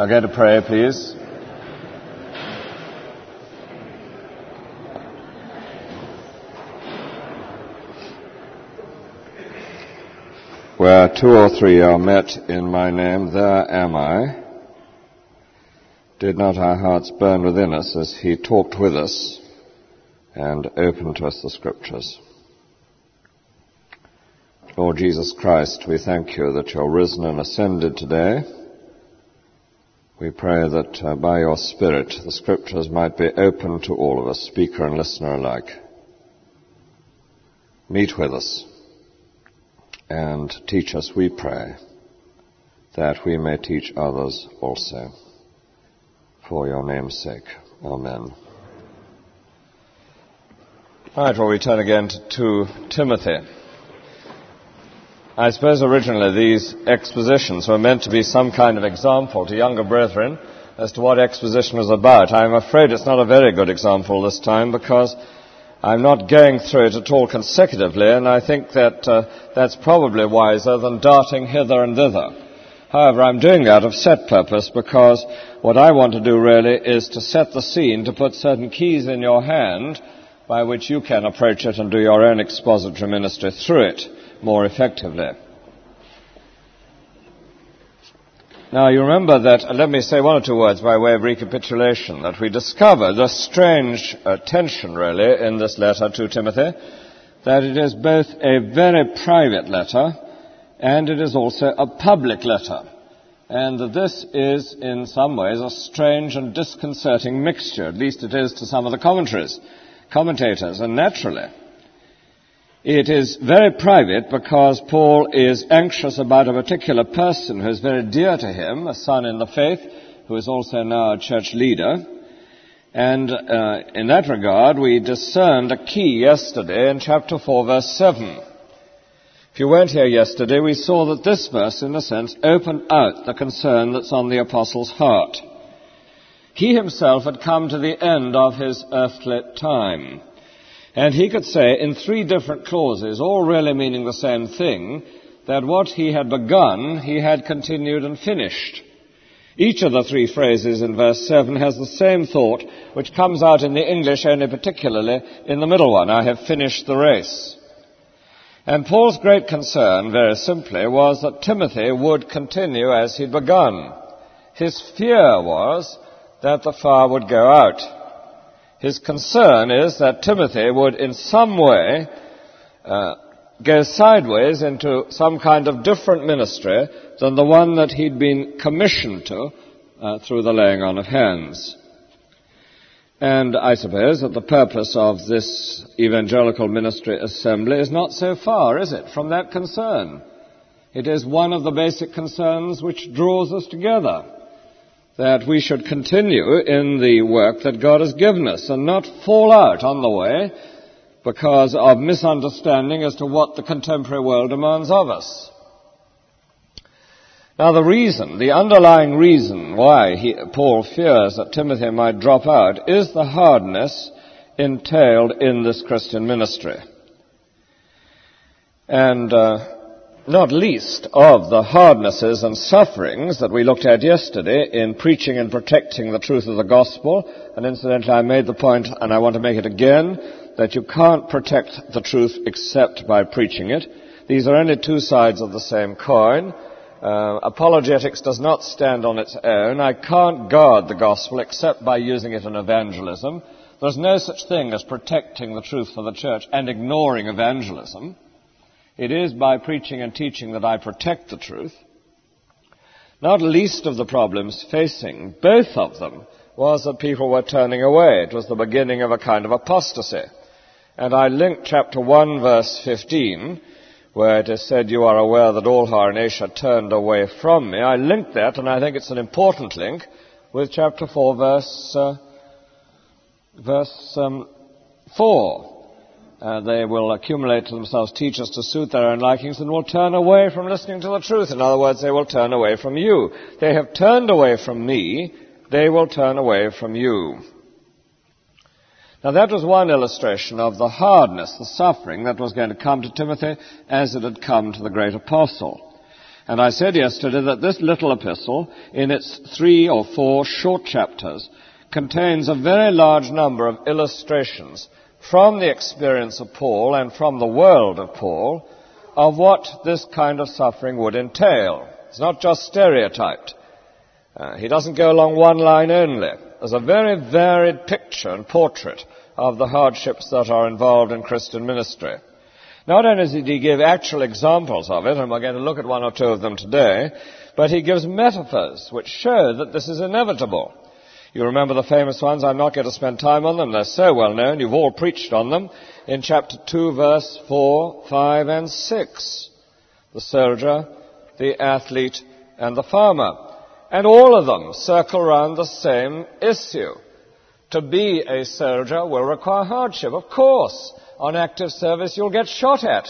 I'll go to pray, please. Where two or three are met in my name, there am I. Did not our hearts burn within us as he talked with us and opened to us the Scriptures? Lord Jesus Christ, we thank you that you're risen and ascended today. We pray that by your Spirit the Scriptures might be open to all of us, speaker and listener alike. Meet with us and teach us, we pray, that we may teach others also. For your name's sake. Amen. All right, well, we turn again to Timothy. I suppose originally these expositions were meant to be some kind of example to younger brethren as to what exposition was about. I'm afraid it's not a very good example this time because I'm not going through it at all consecutively, and I think that that's probably wiser than darting hither and thither. However, I'm doing that of set purpose because what I want to do really is to set the scene, to put certain keys in your hand by which you can approach it and do your own expository ministry through it more effectively. Now, you remember that, let me say one or two words by way of recapitulation, that we discovered a strange tension, really, in this letter to Timothy, that it is both a very private letter and it is also a public letter, and that this is, in some ways, a strange and disconcerting mixture, at least it is to some of the commentators, and naturally. It is very private because Paul is anxious about a particular person who is very dear to him, a son in the faith, who is also now a church leader. And in that regard, we discerned a key yesterday in chapter 4, verse 7. If you weren't here yesterday, we saw that this verse, in a sense, opened out the concern that's on the apostle's heart. He himself had come to the end of his earthly time. And he could say in three different clauses, all really meaning the same thing, that what he had begun, he had continued and finished. Each of the three phrases in verse 7 has the same thought, which comes out in the English only particularly in the middle one, I have finished the race. And Paul's great concern, very simply, was that Timothy would continue as he'd begun. His fear was that the fire would go out. His concern is that Timothy would in some way go sideways into some kind of different ministry than the one that he'd been commissioned to through the laying on of hands. And I suppose that the purpose of this evangelical ministry assembly is not so far, is it, from that concern? It is one of the basic concerns which draws us together, that we should continue in the work that God has given us and not fall out on the way because of misunderstanding as to what the contemporary world demands of us. Now the underlying reason why Paul fears that Timothy might drop out is the hardness entailed in this Christian ministry. And not least of the hardnesses and sufferings that we looked at yesterday in preaching and protecting the truth of the gospel. And incidentally, I made the point, and I want to make it again, that you can't protect the truth except by preaching it. These are only two sides of the same coin. Apologetics does not stand on its own. I can't guard the gospel except by using it in evangelism. There's no such thing as protecting the truth for the church and ignoring evangelism. It is by preaching and teaching that I protect the truth. Not least of the problems facing both of them was that people were turning away. It was the beginning of a kind of apostasy. And I linked chapter 1, verse 15, where it is said, you are aware that all who are in Asia turned away from me. I linked that, and I think it's an important link, with chapter 4, verse 4. They will accumulate to themselves teachers to suit their own likings and will turn away from listening to the truth. In other words, they will turn away from you. They have turned away from me. They will turn away from you. Now that was one illustration of the hardness, the suffering that was going to come to Timothy as it had come to the great apostle. And I said yesterday that this little epistle, in its 3 or 4 short chapters, contains a very large number of illustrations from the experience of Paul and from the world of Paul of what this kind of suffering would entail. It's not just stereotyped. He doesn't go along one line only. There's a very varied picture and portrait of the hardships that are involved in Christian ministry. Not only did he give actual examples of it, and we're going to look at 1 or 2 of them today, but he gives metaphors which show that this is inevitable. You remember the famous ones. I'm not going to spend time on them. They're so well known. You've all preached on them in chapter 2, verse 4, 5, and 6. The soldier, the athlete, and the farmer. And all of them circle around the same issue. To be a soldier will require hardship. Of course, on active service you'll get shot at.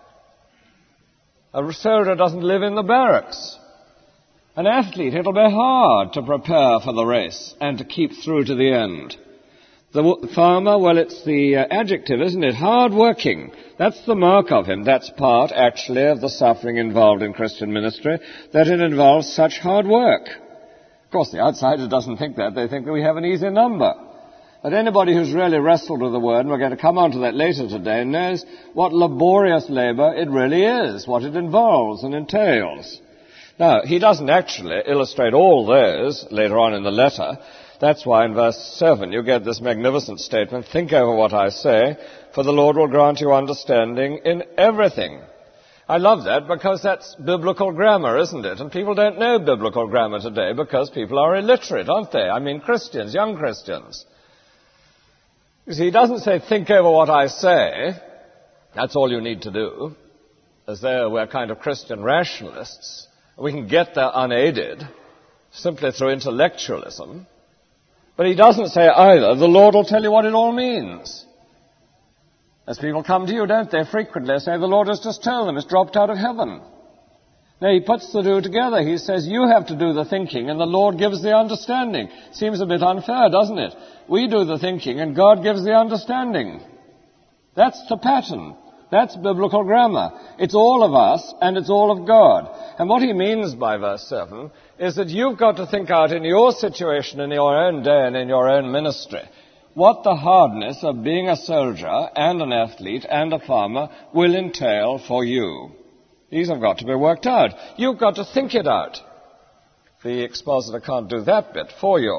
A soldier doesn't live in the barracks. An athlete, it'll be hard to prepare for the race and to keep through to the end. The farmer, well, it's the adjective, isn't it? Hard-working. That's the mark of him. That's part, actually, of the suffering involved in Christian ministry, that it involves such hard work. Of course, the outsider doesn't think that. They think that we have an easy number. But anybody who's really wrestled with the word, and we're going to come on to that later today, knows what laborious labor it really is, what it involves and entails. Now, he doesn't actually illustrate all those later on in the letter. That's why in verse 7 you get this magnificent statement, think over what I say, for the Lord will grant you understanding in everything. I love that because that's biblical grammar, isn't it? And people don't know biblical grammar today because people are illiterate, aren't they? I mean Christians, young Christians. You see, he doesn't say, think over what I say. That's all you need to do. As though we're kind of Christian rationalists. We can get there unaided, simply through intellectualism. But he doesn't say either, the Lord will tell you what it all means. As people come to you, don't they, frequently say, the Lord has just told them, it's dropped out of heaven. No, he puts the two together. He says, you have to do the thinking, and the Lord gives the understanding. Seems a bit unfair, doesn't it? We do the thinking, and God gives the understanding. That's the pattern. That's biblical grammar. It's all of us, and it's all of God. And what he means by verse 7 is that you've got to think out in your situation, in your own day, and in your own ministry, what the hardness of being a soldier and an athlete and a farmer will entail for you. These have got to be worked out. You've got to think it out. The expositor can't do that bit for you.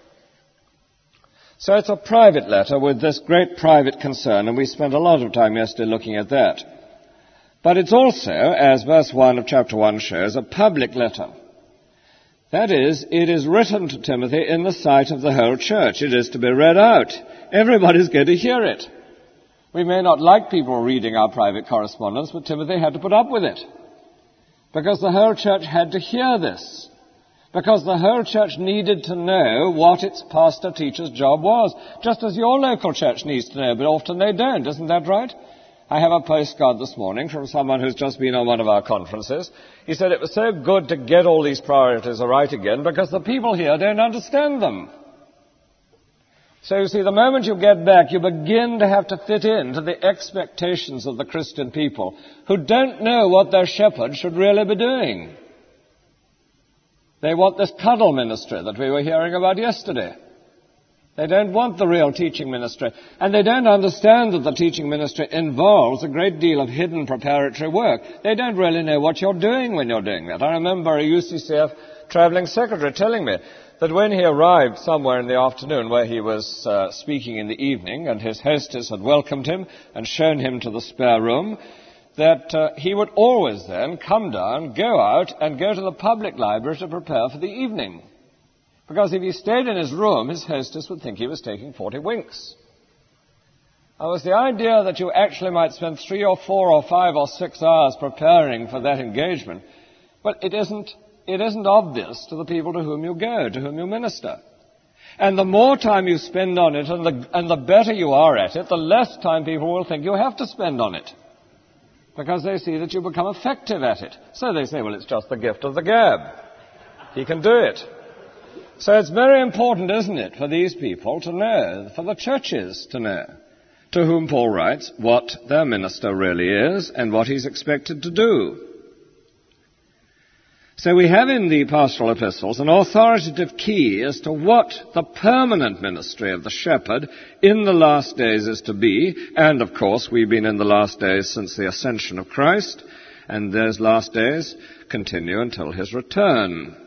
So it's a private letter with this great private concern, and we spent a lot of time yesterday looking at that. But it's also, as verse 1 of chapter 1 shows, a public letter. That is, it is written to Timothy in the sight of the whole church. It is to be read out. Everybody's going to hear it. We may not like people reading our private correspondence, but Timothy had to put up with it. Because the whole church had to hear this. Because the whole church needed to know what its pastor-teacher's job was. Just as your local church needs to know, but often they don't. Isn't that right? I have a postcard this morning from someone who's just been on one of our conferences. He said it was so good to get all these priorities right again because the people here don't understand them. So you see, the moment you get back, you begin to have to fit into the expectations of the Christian people who don't know what their shepherd should really be doing. They want this cuddle ministry that we were hearing about yesterday. They don't want the real teaching ministry. And they don't understand that the teaching ministry involves a great deal of hidden preparatory work. They don't really know what you're doing when you're doing that. I remember a UCCF traveling secretary telling me that when he arrived somewhere in the afternoon where he was speaking in the evening and his hostess had welcomed him and shown him to the spare room, that he would always then come down, go out, and go to the public library to prepare for the evening. Because if he stayed in his room, his hostess would think he was taking 40 winks. It was the idea that you actually might spend 3 or 4 or 5 or 6 hours preparing for that engagement. But it isn't obvious to the people to whom you go, to whom you minister. And the more time you spend on it and the better you are at it, the less time people will think you have to spend on it. Because they see that you become effective at it. So they say, well, it's just the gift of the gab. He can do it. So it's very important, isn't it, for these people to know, for the churches to know, to whom Paul writes, what their minister really is and what he's expected to do. So we have in the pastoral epistles an authoritative key as to what the permanent ministry of the shepherd in the last days is to be. And, of course, we've been in the last days since the ascension of Christ, and those last days continue until his return.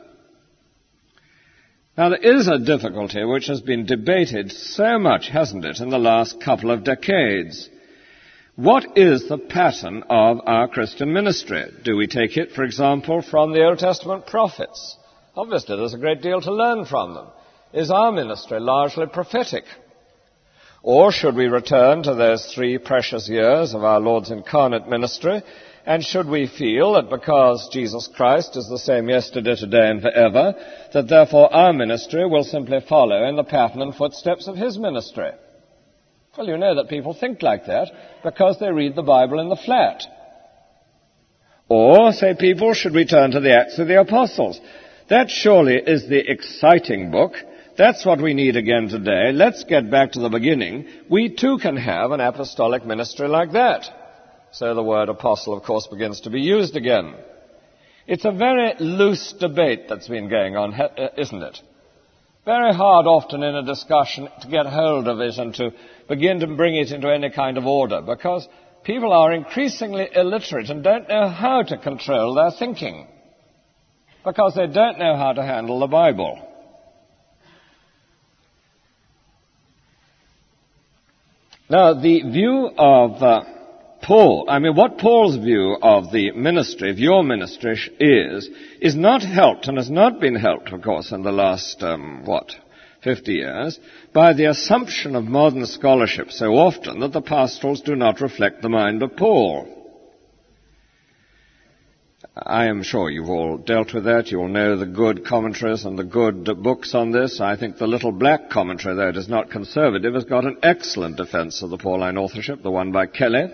Now, there is a difficulty which has been debated so much, hasn't it, in the last couple of decades. What is the pattern of our Christian ministry? Do we take it, for example, from the Old Testament prophets? Obviously, there's a great deal to learn from them. Is our ministry largely prophetic? Or should we return to those 3 precious years of our Lord's incarnate ministry? And should we feel that because Jesus Christ is the same yesterday, today, and forever, that therefore our ministry will simply follow in the pattern and footsteps of his ministry? Well, you know that people think like that because they read the Bible in the flat. Or, say people, should we turn to the Acts of the Apostles? That surely is the exciting book. That's what we need again today. Let's get back to the beginning. We too can have an apostolic ministry like that. So the word apostle, of course, begins to be used again. It's a very loose debate that's been going on, isn't it? Very hard often in a discussion to get hold of it and to begin to bring it into any kind of order, because people are increasingly illiterate and don't know how to control their thinking, because they don't know how to handle the Bible. Now, the view of what Paul's view of the ministry, of your ministry, is not helped and has not been helped, of course, in the last, 50 years, by the assumption of modern scholarship so often that the pastorals do not reflect the mind of Paul. I am sure you've all dealt with that. You all know the good commentaries and the good books on this. I think the Little Black commentary, though it is not conservative, has got an excellent defense of the Pauline authorship, the one by Kelly.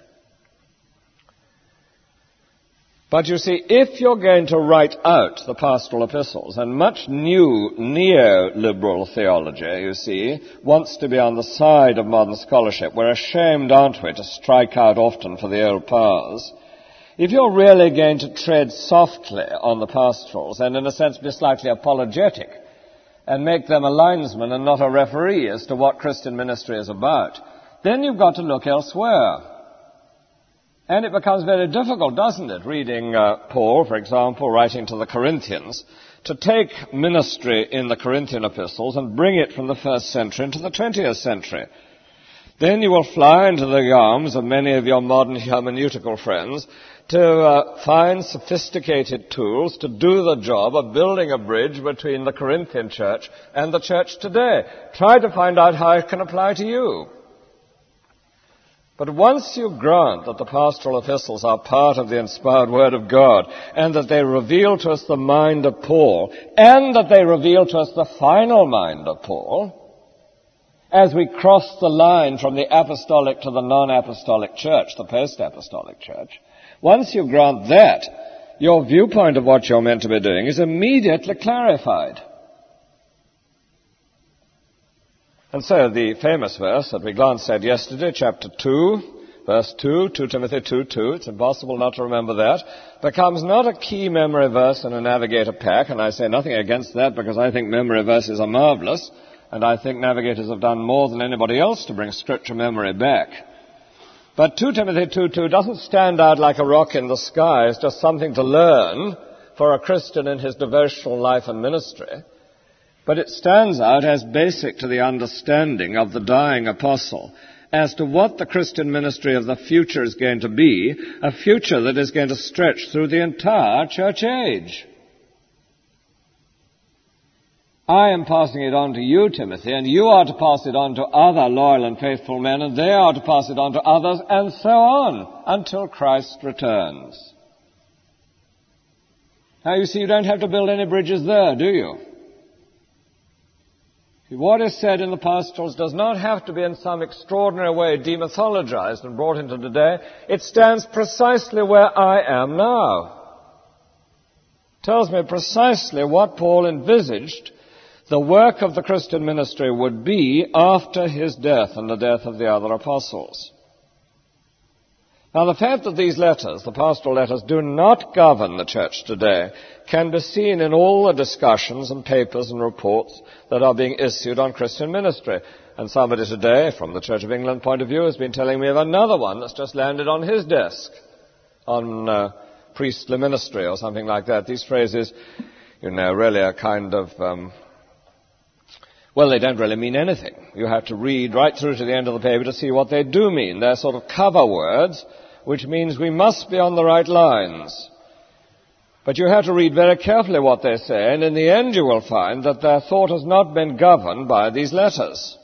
But you see, if you're going to write out the pastoral epistles, and much new neo-liberal theology, you see, wants to be on the side of modern scholarship, we're ashamed, aren't we, to strike out often for the old paths. If you're really going to tread softly on the pastorals, and in a sense be slightly apologetic, and make them a linesman and not a referee as to what Christian ministry is about, then you've got to look elsewhere. And it becomes very difficult, doesn't it, reading Paul, for example, writing to the Corinthians, to take ministry in the Corinthian epistles and bring it from the 1st century into the 20th century. Then you will fly into the arms of many of your modern hermeneutical friends to find sophisticated tools to do the job of building a bridge between the Corinthian church and the church today. Try to find out how it can apply to you. But once you grant that the pastoral epistles are part of the inspired Word of God, and that they reveal to us the mind of Paul, and that they reveal to us the final mind of Paul, as we cross the line from the apostolic to the non-apostolic church, the post-apostolic church, once you grant that, your viewpoint of what you're meant to be doing is immediately clarified. And so the famous verse that we glanced at yesterday, chapter 2, verse 2, 2 Timothy 2:2, it's impossible not to remember that, becomes not a key memory verse in a Navigator pack, and I say nothing against that because I think memory verses are marvelous, and I think navigators have done more than anybody else to bring scripture memory back. But 2 Timothy 2:2 doesn't stand out like a rock in the sky. It's just something to learn for a Christian in his devotional life and ministry. But it stands out as basic to the understanding of the dying apostle as to what the Christian ministry of the future is going to be, a future that is going to stretch through the entire church age. I am passing it on to you, Timothy, and you are to pass it on to other loyal and faithful men, and they are to pass it on to others, and so on, until Christ returns. Now, you see, you don't have to build any bridges there, do you? What is said in the pastorals does not have to be in some extraordinary way demythologized and brought into today. It stands precisely where I am now. It tells me precisely what Paul envisaged the work of the Christian ministry would be after his death and the death of the other apostles. Now, the fact that these letters, the pastoral letters, do not govern the church today can be seen in all the discussions and papers and reports that are being issued on Christian ministry. And somebody today, from the Church of England point of view, has been telling me of another one that's just landed on his desk on priestly ministry or something like that. These phrases, really are kind of, they don't really mean anything. You have to read right through to the end of the paper to see what they do mean. They're sort of cover words, which means we must be on the right lines. But you have to read very carefully what they say, and in the end you will find that their thought has not been governed by these letters.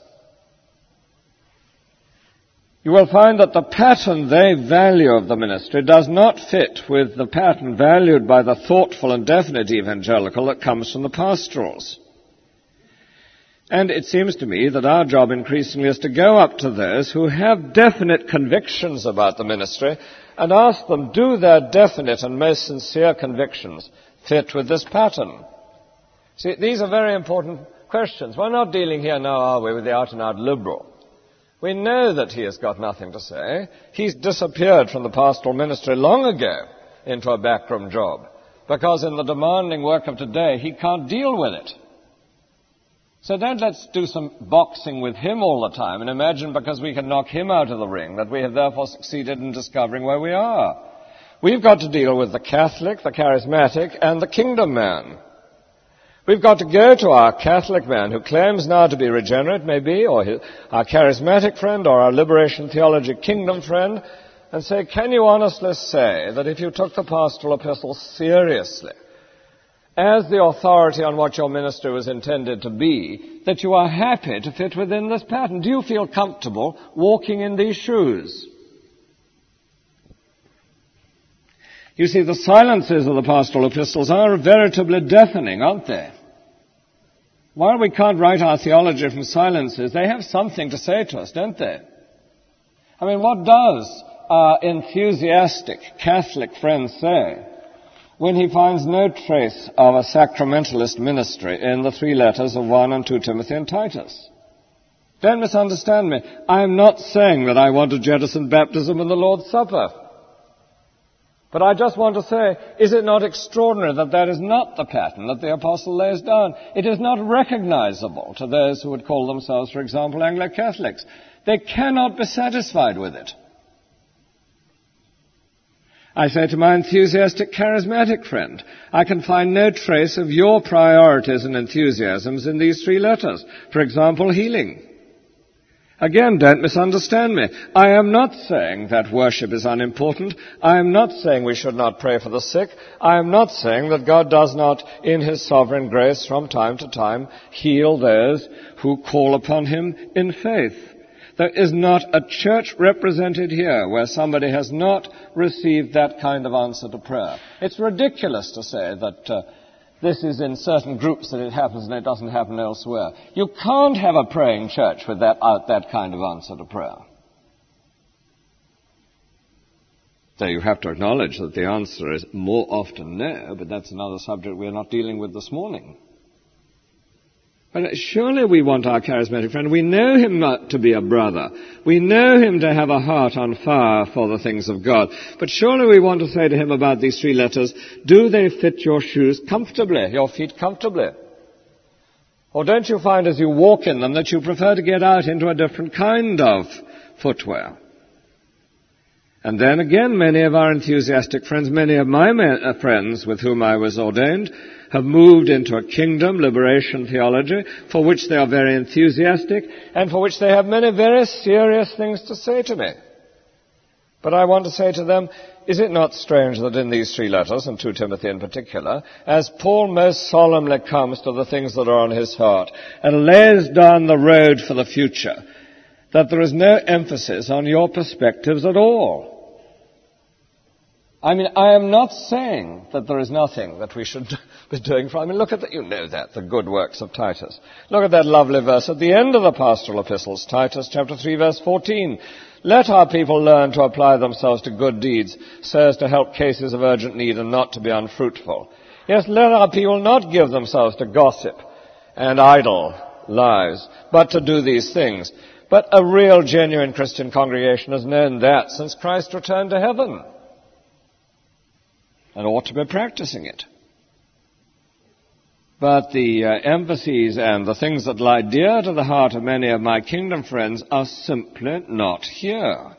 You will find that the pattern they value of the ministry does not fit with the pattern valued by the thoughtful and definite evangelical that comes from the pastorals. And it seems to me that our job increasingly is to go up to those who have definite convictions about the ministry and ask them, do their definite and most sincere convictions fit with this pattern? See, these are very important questions. We're not dealing here now, are we, with the out-and-out liberal. We know that he has got nothing to say. He's disappeared from the pastoral ministry long ago into a backroom job because in the demanding work of today, he can't deal with it. So don't let's do some boxing with him all the time and imagine because we can knock him out of the ring that we have therefore succeeded in discovering where we are. We've got to deal with the Catholic, the charismatic, and the kingdom man. We've got to go to our Catholic man who claims now to be regenerate, maybe, or our charismatic friend or our liberation theology kingdom friend, and say, can you honestly say that if you took the pastoral epistle seriously, as the authority on what your ministry was intended to be, that you are happy to fit within this pattern? Do you feel comfortable walking in these shoes? You see, the silences of the pastoral epistles are veritably deafening, aren't they? While we can't write our theology from silences, they have something to say to us, don't they? I mean, what does our enthusiastic Catholic friend say when he finds no trace of a sacramentalist ministry in the 3 letters of 1 and 2 Timothy and Titus? Don't misunderstand me. I am not saying that I want to jettison baptism and the Lord's Supper. But I just want to say, is it not extraordinary that that is not the pattern that the apostle lays down? It is not recognizable to those who would call themselves, for example, Anglo-Catholics. They cannot be satisfied with it. I say to my enthusiastic charismatic friend, I can find no trace of your priorities and enthusiasms in these 3 letters. For example, healing. Again, don't misunderstand me. I am not saying that worship is unimportant. I am not saying we should not pray for the sick. I am not saying that God does not, in his sovereign grace, from time to time, heal those who call upon him in faith. There is not a church represented here where somebody has not received that kind of answer to prayer. It's ridiculous to say that this is in certain groups that it happens and it doesn't happen elsewhere. You can't have a praying church without that kind of answer to prayer. So you have to acknowledge that the answer is more often no, but that's another subject we're not dealing with this morning. But surely we want our charismatic friend. We know him not to be a brother. We know him to have a heart on fire for the things of God. But surely we want to say to him about these 3 letters, do they fit your shoes comfortably, your feet comfortably? Or don't you find as you walk in them that you prefer to get out into a different kind of footwear? And then again, many of our enthusiastic friends, many of my friends with whom I was ordained, have moved into a kingdom liberation theology for which they are very enthusiastic and for which they have many very serious things to say to me. But I want to say to them, is it not strange that in these 3 letters, and 2 Timothy in particular, as Paul most solemnly comes to the things that are on his heart and lays down the road for the future, that there is no emphasis on your perspectives at all? I mean, I am not saying that there is nothing that we should be doing for. I mean, look at that. You know that, the good works of Titus. Look at that lovely verse at the end of the pastoral epistles, Titus chapter 3, verse 14. Let our people learn to apply themselves to good deeds so as to help cases of urgent need and not to be unfruitful. Yes, let our people not give themselves to gossip and idle lives, but to do these things. But a real, genuine Christian congregation has known that since Christ returned to heaven, and ought to be practicing it. But the emphases and the things that lie dear to the heart of many of my kingdom friends are simply not here.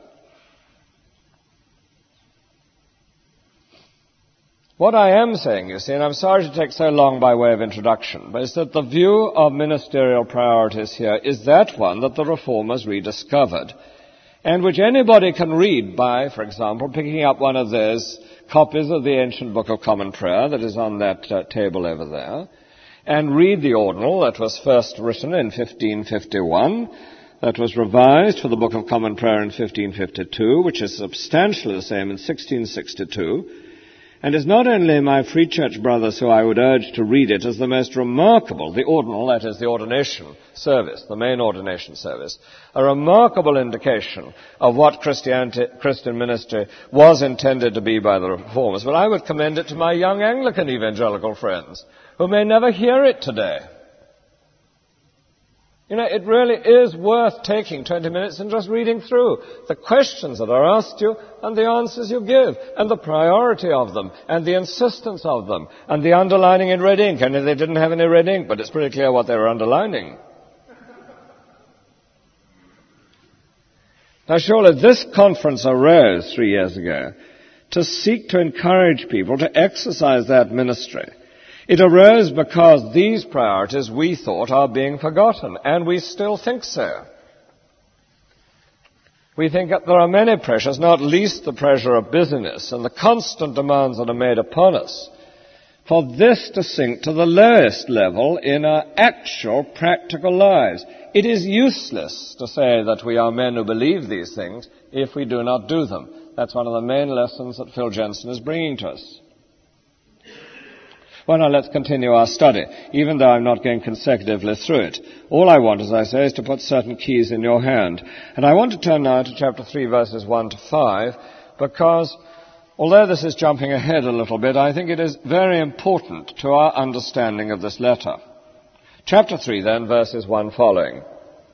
What I am saying, you see, and I'm sorry to take so long by way of introduction, but is that the view of ministerial priorities here is that one that the Reformers rediscovered, and which anybody can read by, for example, picking up one of those copies of the ancient Book of Common Prayer that is on that table over there, and read the ordinal that was first written in 1551, that was revised for the Book of Common Prayer in 1552, which is substantially the same in 1662, and is not only my Free Church brothers who I would urge to read it as the most remarkable, the ordinal, that is the ordination service, the main ordination service, a remarkable indication of what Christian ministry was intended to be by the Reformers, but I would commend it to my young Anglican evangelical friends who may never hear it today. You know, it really is worth taking 20 minutes and just reading through the questions that are asked you and the answers you give, and the priority of them, and the insistence of them, and the underlining in red ink. And they didn't have any red ink, but it's pretty clear what they were underlining. Now surely this conference arose 3 years ago to seek to encourage people to exercise that ministry. It arose because these priorities, we thought, are being forgotten, and we still think so. We think that there are many pressures, not least the pressure of business and the constant demands that are made upon us, for this to sink to the lowest level in our actual practical lives. It is useless to say that we are men who believe these things if we do not do them. That's one of the main lessons that Phil Jensen is bringing to us. Well, now let's continue our study, even though I'm not going consecutively through it. All I want, as I say, is to put certain keys in your hand. And I want to turn now to chapter 3, verses 1 to 5, because although this is jumping ahead a little bit, I think it is very important to our understanding of this letter. Chapter 3, then, verses 1 following.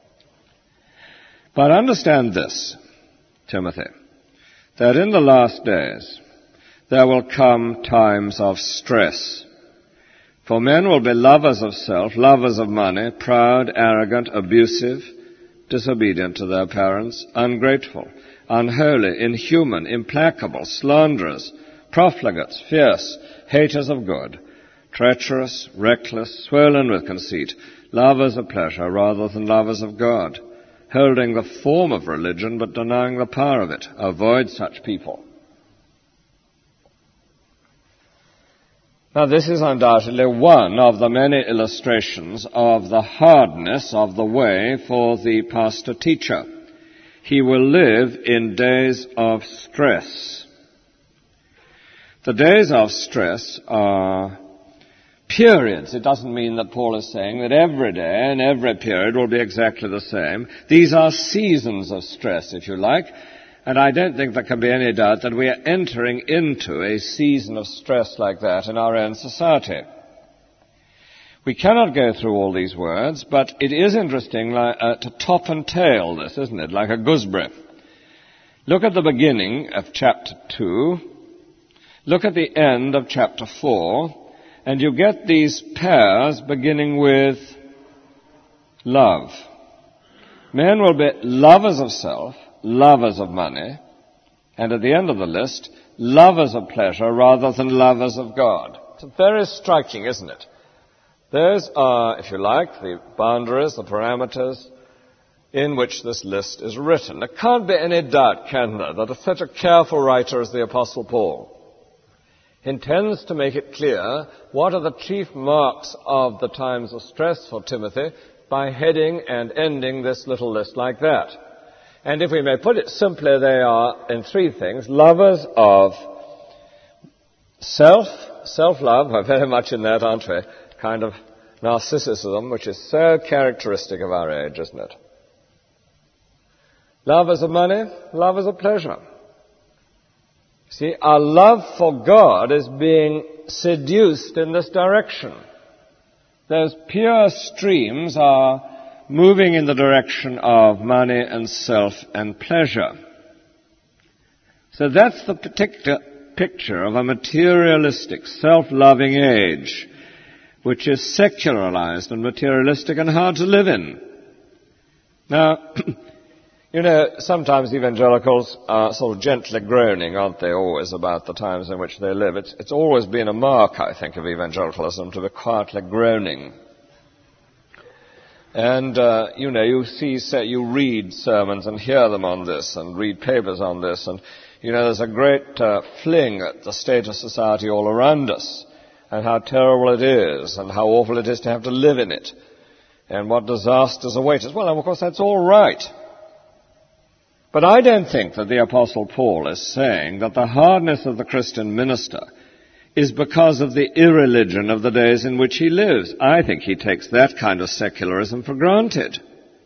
But understand this, Timothy, that in the last days there will come times of stress. For men will be lovers of self, lovers of money, proud, arrogant, abusive, disobedient to their parents, ungrateful, unholy, inhuman, implacable, slanderers, profligates, fierce, haters of good, treacherous, reckless, swollen with conceit, lovers of pleasure rather than lovers of God, holding the form of religion but denying the power of it. Avoid such people. Now, this is undoubtedly one of the many illustrations of the hardness of the way for the pastor-teacher. He will live in days of stress. The days of stress are periods. It doesn't mean that Paul is saying that every day and every period will be exactly the same. These are seasons of stress, if you like. And I don't think there can be any doubt that we are entering into a season of stress like that in our own society. We cannot go through all these words, but it is interesting to top and tail this, isn't it, like a gooseberry. Look at the beginning of chapter 2. Look at the end of chapter 4. And you get these pairs beginning with love. Men will be lovers of self, lovers of money, and at the end of the list, lovers of pleasure rather than lovers of God. It's very striking, isn't it? Those are, if you like, the boundaries, the parameters in which this list is written. There can't be any doubt, can there, that such a careful writer as the Apostle Paul intends to make it clear what are the chief marks of the times of stress for Timothy by heading and ending this little list like that. And if we may put it simply, they are in three things: lovers of self-love, we're very much in that, aren't we? Kind of narcissism, which is so characteristic of our age, isn't it? Lovers of money, lovers of pleasure. See, our love for God is being seduced in this direction. Those pure streams are moving in the direction of money and self and pleasure. So that's the particular picture of a materialistic, self-loving age, which is secularized and materialistic and hard to live in. Now, sometimes evangelicals are sort of gently groaning, aren't they, always, about the times in which they live. It's always been a mark, I think, of evangelicalism to be quietly groaning. And, you read sermons and hear them on this and read papers on this, and, there's a great fling at the state of society all around us, and how terrible it is, and how awful it is to have to live in it, and what disasters await us. Well, of course, that's all right. But I don't think that the Apostle Paul is saying that the hardness of the Christian minister is because of the irreligion of the days in which he lives. I think he takes that kind of secularism for granted.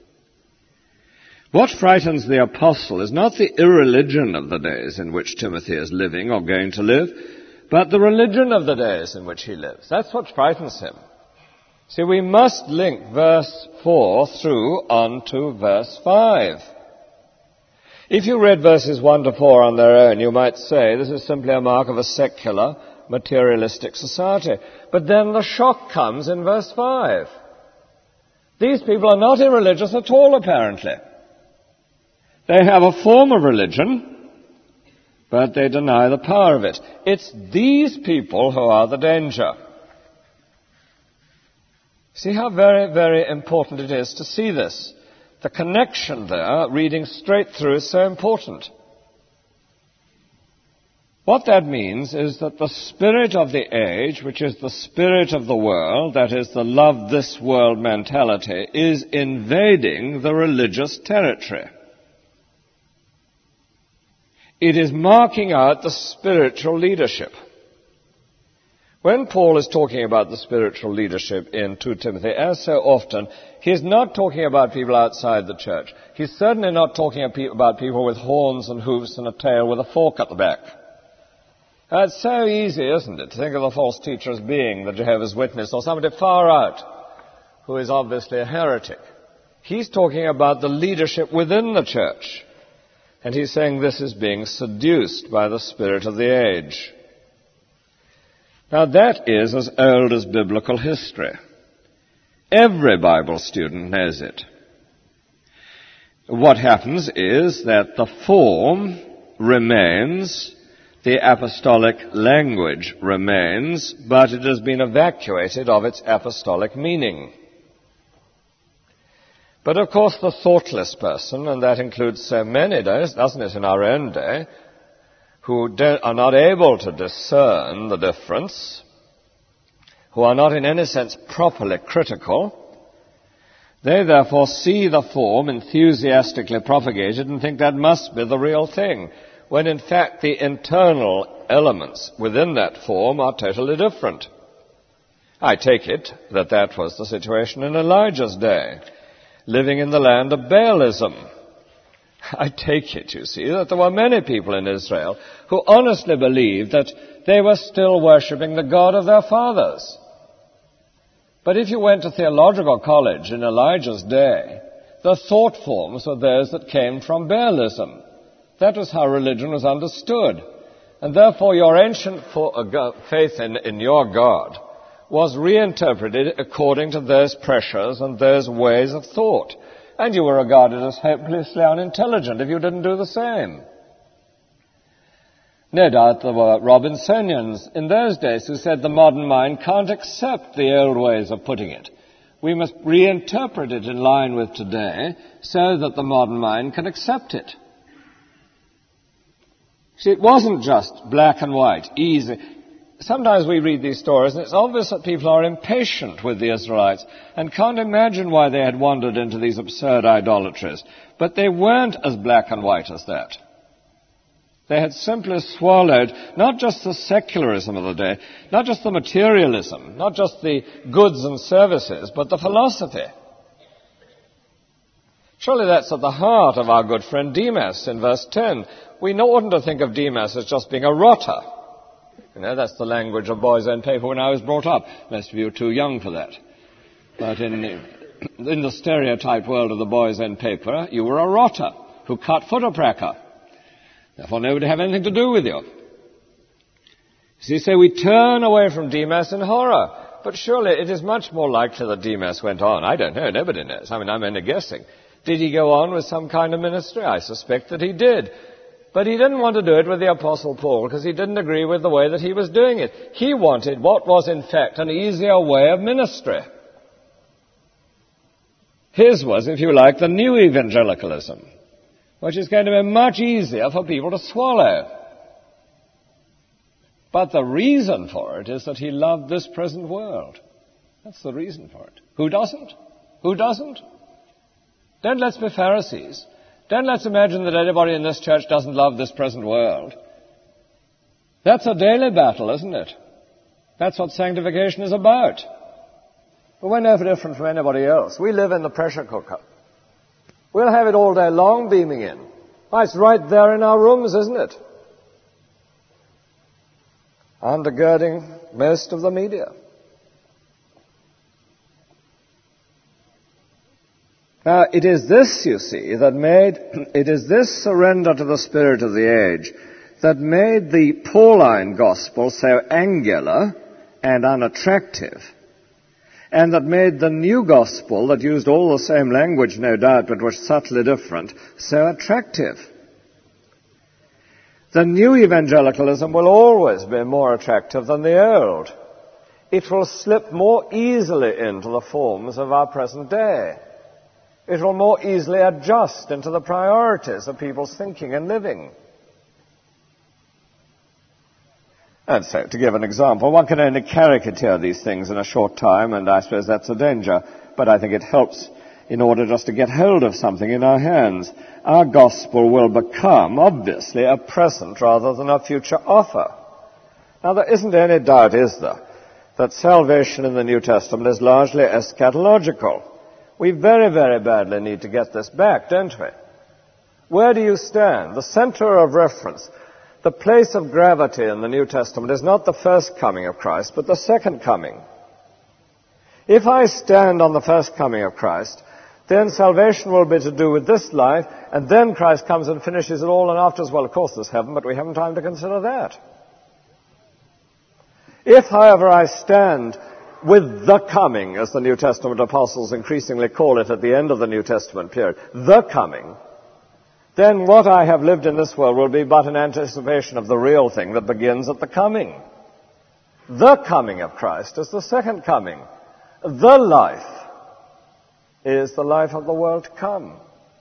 What frightens the apostle is not the irreligion of the days in which Timothy is living or going to live, but the religion of the days in which he lives. That's what frightens him. See, we must link verse 4 through on to verse 5. If you read verses 1 to 4 on their own, you might say this is simply a mark of a secular, materialistic society. But then the shock comes in verse 5. These people are not irreligious at all, apparently. They have a form of religion, but they deny the power of it. It's these people who are the danger. See how very, very important it is to see this. The connection there, reading straight through, is so important. What that means is that the spirit of the age, which is the spirit of the world, that is the love this world mentality, is invading the religious territory. It is marking out the spiritual leadership. When Paul is talking about the spiritual leadership in 2 Timothy, as so often, he's not talking about people outside the church. He's certainly not talking about people with horns and hoofs and a tail with a fork at the back. It's so easy, isn't it, to think of the false teacher as being the Jehovah's Witness or somebody far out who is obviously a heretic. He's talking about the leadership within the church. And he's saying this is being seduced by the spirit of the age. Now that is as old as biblical history. Every Bible student knows it. What happens is that the form remains, the apostolic language remains, but it has been evacuated of its apostolic meaning. But of course the thoughtless person, and that includes so many, doesn't it, in our own day, who are not able to discern the difference, who are not in any sense properly critical, they therefore see the form enthusiastically propagated and think that must be the real thing, when in fact the internal elements within that form are totally different. I take it that that was the situation in Elijah's day, living in the land of Baalism. I take it, you see, that there were many people in Israel who honestly believed that they were still worshipping the God of their fathers. But if you went to theological college in Elijah's day, the thought forms were those that came from Baalism. That was how religion was understood. And therefore your ancient faith in your God was reinterpreted according to those pressures and those ways of thought. And you were regarded as hopelessly unintelligent if you didn't do the same. No doubt there were Robinsonians in those days who said the modern mind can't accept the old ways of putting it. We must reinterpret it in line with today so that the modern mind can accept it. See, it wasn't just black and white, easy. Sometimes we read these stories and it's obvious that people are impatient with the Israelites and can't imagine why they had wandered into these absurd idolatries. But they weren't as black and white as that. They had simply swallowed not just the secularism of the day, not just the materialism, not just the goods and services, but the philosophy. Surely that's at the heart of our good friend Demas in verse 10. We oughtn't to think of Demas as just being a rotter. You know, that's the language of boys' own paper when I was brought up. Most of you are too young for that. But in the stereotyped world of the Boys' End paper, you were a rotter who cut footer-pracker. Therefore, nobody had anything to do with you. So we turn away from Demas in horror. But surely it is much more likely that Demas went on. I don't know. Nobody knows. I'm only guessing. Did he go on with some kind of ministry? I suspect that he did. But he didn't want to do it with the Apostle Paul because he didn't agree with the way that he was doing it. He wanted what was in fact an easier way of ministry. His was, if you like, the new evangelicalism, which is going to be much easier for people to swallow. But the reason for it is that he loved this present world. That's the reason for it. Who doesn't? Who doesn't? Don't let's be Pharisees. Don't let's imagine that anybody in this church doesn't love this present world. That's a daily battle, isn't it? That's what sanctification is about. But we're no different from anybody else. We live in the pressure cooker. We'll have it all day long beaming in. Why, it's right there in our rooms, isn't it? Undergirding most of the media. Now, it is this, you see, it is this surrender to the spirit of the age that made the Pauline gospel so angular and unattractive, and that made the new gospel, that used all the same language, no doubt, but was subtly different, so attractive. The new evangelicalism will always be more attractive than the old. It will slip more easily into the forms of our present day. It will more easily adjust into the priorities of people's thinking and living. And so, to give an example, one can only caricature these things in a short time, and I suppose that's a danger, but I think it helps in order just to get hold of something in our hands. Our gospel will become, obviously, a present rather than a future offer. Now, there isn't any doubt, is there, that salvation in the New Testament is largely eschatological. We very, very badly need to get this back, don't we? Where do you stand? The center of reference, the place of gravity in the New Testament is not the first coming of Christ, but the second coming. If I stand on the first coming of Christ, then salvation will be to do with this life, and then Christ comes and finishes it all, and afterwards, well, of course, there's heaven, but we haven't time to consider that. If, however, I stand with the coming, as the New Testament apostles increasingly call it at the end of the New Testament period, the coming, then what I have lived in this world will be but an anticipation of the real thing that begins at the coming. The coming of Christ is the second coming. The life is the life of the world to come.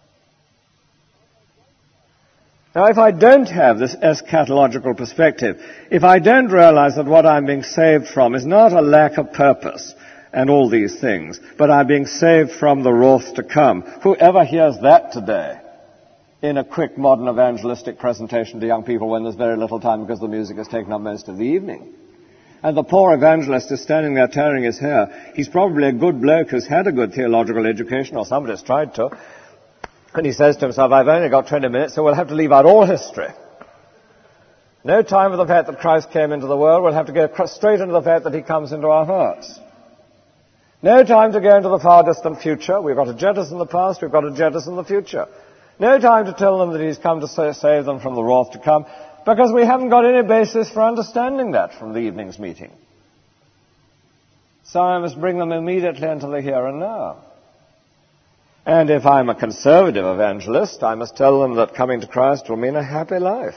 Now, if I don't have this eschatological perspective, if I don't realize that what I'm being saved from is not a lack of purpose and all these things, but I'm being saved from the wrath to come, whoever hears that today in a quick modern evangelistic presentation to young people when there's very little time because the music has taken up most of the evening, and the poor evangelist is standing there tearing his hair, he's probably a good bloke who's had a good theological education, or somebody's tried to, and he says to himself, I've only got 20 minutes, so we'll have to leave out all history. No time for the fact that Christ came into the world. We'll have to go straight into the fact that he comes into our hearts. No time to go into the far distant future. We've got to jettison the past. We've got to jettison the future. No time to tell them that he's come to save them from the wrath to come, because we haven't got any basis for understanding that from the evening's meeting. So I must bring them immediately into the here and now. And if I'm a conservative evangelist, I must tell them that coming to Christ will mean a happy life.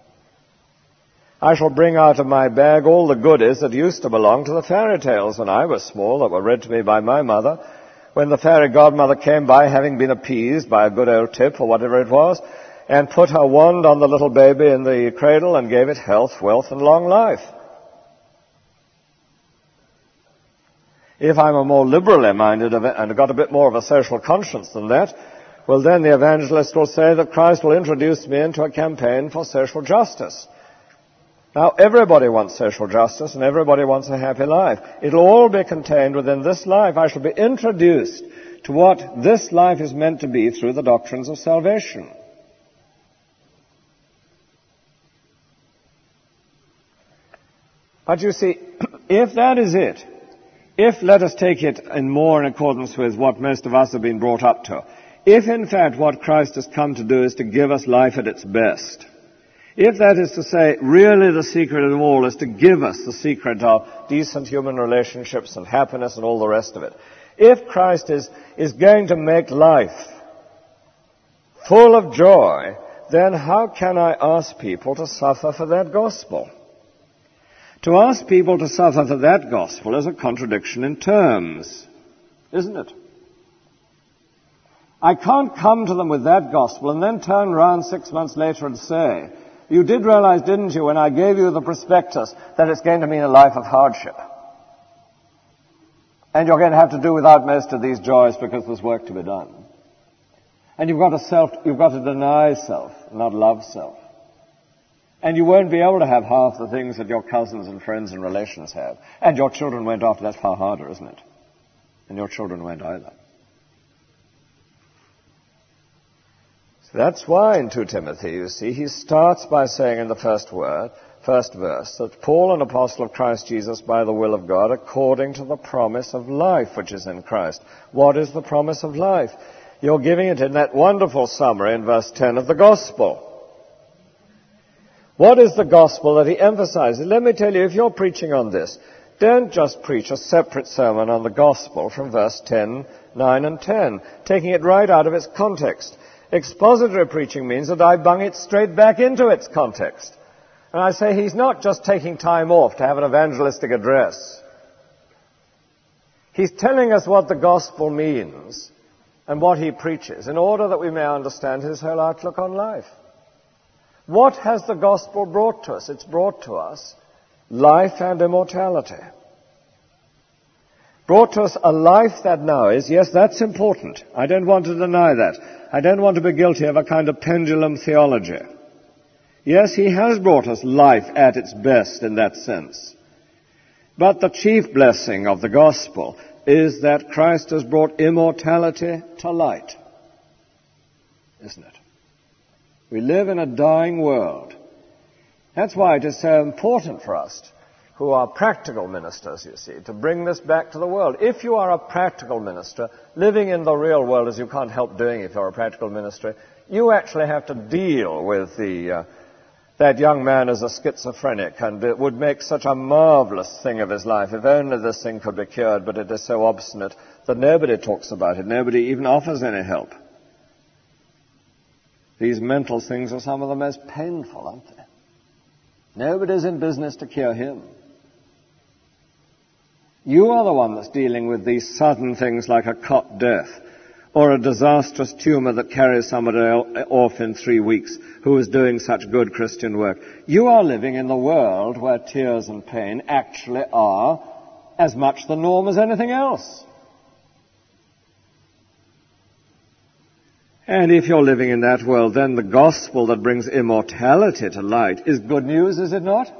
I shall bring out of my bag all the goodies that used to belong to the fairy tales when I was small, that were read to me by my mother, when the fairy godmother came by, having been appeased by a good old tip or whatever it was, and put her wand on the little baby in the cradle and gave it health, wealth, and long life. If I'm a more liberally minded and got a bit more of a social conscience than that, well, then the evangelist will say that Christ will introduce me into a campaign for social justice. Now, everybody wants social justice and everybody wants a happy life. It'll all be contained within this life. I shall be introduced to what this life is meant to be through the doctrines of salvation. But you see, if that is it, if, let us take it more in accordance with what most of us have been brought up to, if in fact what Christ has come to do is to give us life at its best, if that is to say, really the secret of all is to give us the secret of decent human relationships and happiness and all the rest of it, if Christ is going to make life full of joy, then how can I ask people to suffer for that gospel? To ask people to suffer for that gospel is a contradiction in terms, isn't it? I can't come to them with that gospel and then turn around 6 months later and say, you did realize, didn't you, when I gave you the prospectus, that it's going to mean a life of hardship. And you're going to have to do without most of these joys because there's work to be done. And you've got to deny self, not love self. And you won't be able to have half the things that your cousins and friends and relations have. And your children won't after. That's far harder, isn't it? And your children won't either. So that's why in 2 Timothy, you see, he starts by saying in the first verse, that Paul, an apostle of Christ Jesus by the will of God, according to the promise of life which is in Christ. What is the promise of life? You're giving it in that wonderful summary in verse 10 of the gospel. What is the gospel that he emphasizes? Let me tell you, if you're preaching on this, don't just preach a separate sermon on the gospel from verse 10, 9 and 10, taking it right out of its context. Expository preaching means that I bung it straight back into its context. And I say he's not just taking time off to have an evangelistic address. He's telling us what the gospel means and what he preaches in order that we may understand his whole outlook on life. What has the gospel brought to us? It's brought to us life and immortality. Brought to us a life that now is, yes, that's important. I don't want to deny that. I don't want to be guilty of a kind of pendulum theology. Yes, he has brought us life at its best in that sense. But the chief blessing of the gospel is that Christ has brought immortality to light. Isn't it? We live in a dying world. That's why it is so important for us, who are practical ministers, you see, to bring this back to the world. If you are a practical minister, living in the real world, as you can't help doing if you're a practical minister, you actually have to deal with that young man as a schizophrenic, and it would make such a marvelous thing of his life if only this thing could be cured, but it is so obstinate that nobody talks about it, nobody even offers any help. These mental things are some of the most painful, aren't they? Nobody's in business to cure him. You are the one that's dealing with these sudden things like a cot death or a disastrous tumor that carries somebody off in 3 weeks who is doing such good Christian work. You are living in the world where tears and pain actually are as much the norm as anything else. And if you're living in that world, then the gospel that brings immortality to light is good news, is it not?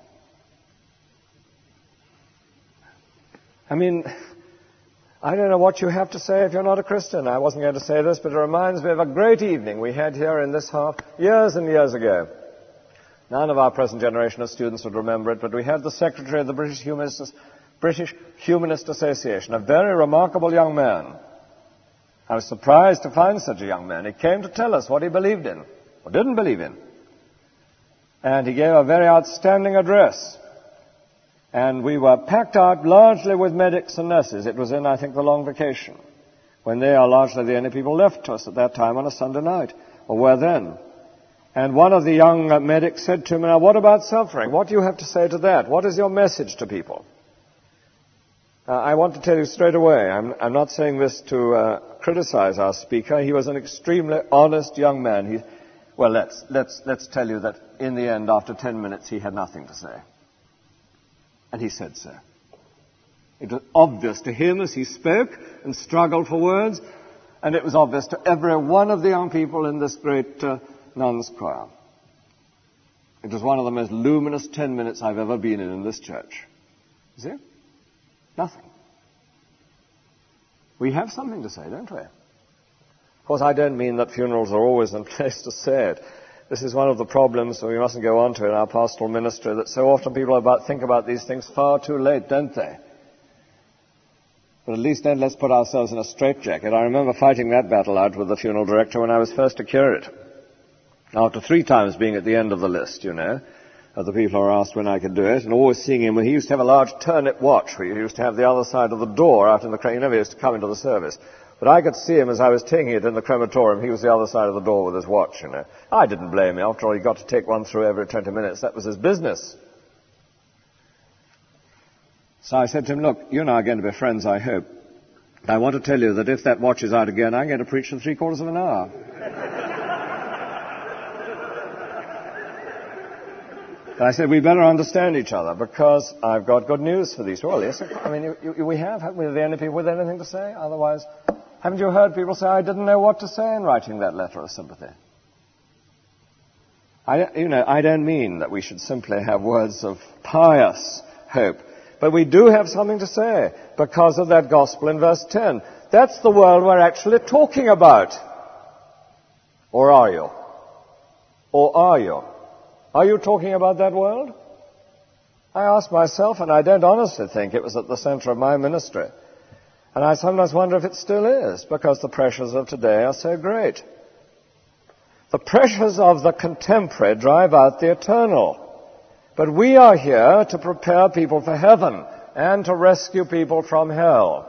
I mean, I don't know what you have to say if you're not a Christian. I wasn't going to say this, but it reminds me of a great evening we had here in this half years and years ago. None of our present generation of students would remember it, but we had the secretary of the British Humanist Association, a very remarkable young man. I was surprised to find such a young man. He came to tell us what he believed in, or didn't believe in. And he gave a very outstanding address. And we were packed out largely with medics and nurses. It was in, I think, the long vacation, when they are largely the only people left to us at that time on a Sunday night, or were then. And one of the young medics said to me, now, what about suffering? What do you have to say to that? What is your message to people? I want to tell you straight away, I'm not saying this to criticize our speaker. He was an extremely honest young man. Let's tell you that in the end, after 10 minutes, he had nothing to say. And he said so. It was obvious to him as he spoke and struggled for words, and it was obvious to every one of the young people in this great nuns' choir. It was one of the most luminous 10 minutes I've ever been in this church. You see? Nothing. We have something to say, don't we? Of course, I don't mean that funerals are always the place to say it. This is one of the problems we mustn't go on to in our pastoral ministry, that so often people think about these things far too late, don't they? But at least then let's put ourselves in a straitjacket. I remember fighting that battle out with the funeral director when I was first a curate. After 3 times being at the end of the list, of the people who were asked when I could do it, and always seeing him. He used to have a large turnip watch where he used to have the other side of the door out in the crematorium. He never used to come into the service. But I could see him as I was taking it in the crematorium. He was the other side of the door with his watch, I didn't blame him. After all, he got to take one through every 20 minutes. That was his business. So I said to him, look, you and I are going to be friends, I hope. I want to tell you that if that watch is out again, I'm going to preach for 3/4 of an hour. I said, we better understand each other, because I've got good news for these. Well, yes, I mean, we have, haven't we? Are there any people with anything to say? Otherwise, haven't you heard people say, I didn't know what to say in writing that letter of sympathy? I don't mean that we should simply have words of pious hope, but we do have something to say because of that gospel in verse 10. That's the world we're actually talking about. Or are you? Or are you? Are you talking about that world? I ask myself, and I don't honestly think it was at the center of my ministry. And I sometimes wonder if it still is, because the pressures of today are so great. The pressures of the contemporary drive out the eternal. But we are here to prepare people for heaven and to rescue people from hell.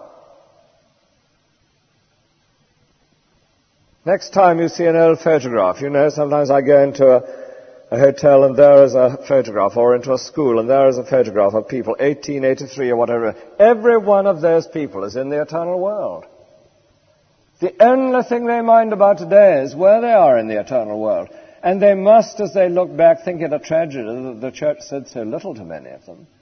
Next time you see an old photograph, sometimes I go into a hotel and there is a photograph, or into a school and there is a photograph of people, 1883 or whatever. Every one of those people is in the eternal world. The only thing they mind about today is where they are in the eternal world. And they must, as they look back, think it a tragedy that the church said so little to many of them.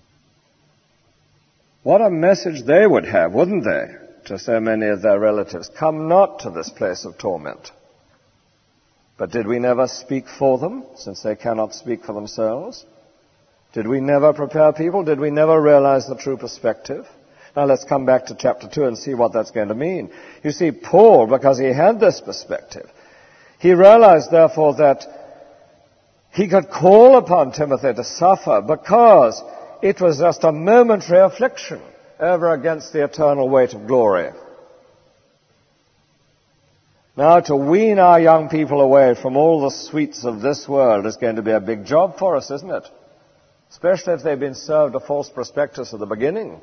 What a message they would have, wouldn't they, to so many of their relatives? Come not to this place of torment. But did we never speak for them, since they cannot speak for themselves? Did we never prepare people? Did we never realize the true perspective? Now let's come back to chapter 2 and see what that's going to mean. You see, Paul, because he had this perspective, he realized, therefore, that he could call upon Timothy to suffer because it was just a momentary affliction over against the eternal weight of glory. Now, to wean our young people away from all the sweets of this world is going to be a big job for us, isn't it? Especially if they've been served a false prospectus at the beginning.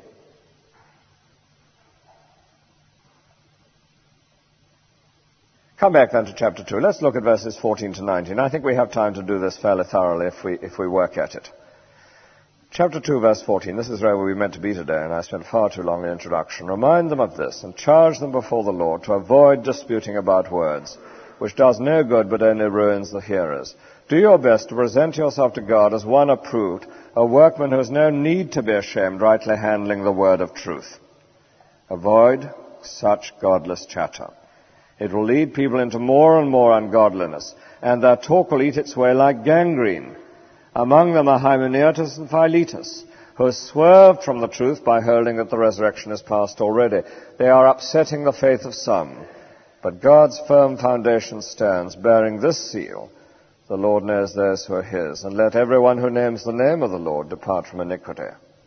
Come back then to chapter 2. Let's look at verses 14 to 19. I think we have time to do this fairly thoroughly if we work at it. Chapter 2, verse 14. This is where we meant to be today, and I spent far too long in the introduction. Remind them of this, and charge them before the Lord to avoid disputing about words, which does no good but only ruins the hearers. Do your best to present yourself to God as one approved, a workman who has no need to be ashamed, rightly handling the word of truth. Avoid such godless chatter. It will lead people into more and more ungodliness, and their talk will eat its way like gangrene. Among them are Hymenaeus and Philetus, who have swerved from the truth by holding that the resurrection is past already. They are upsetting the faith of some. But God's firm foundation stands, bearing this seal: the Lord knows those who are his, and let everyone who names the name of the Lord depart from iniquity.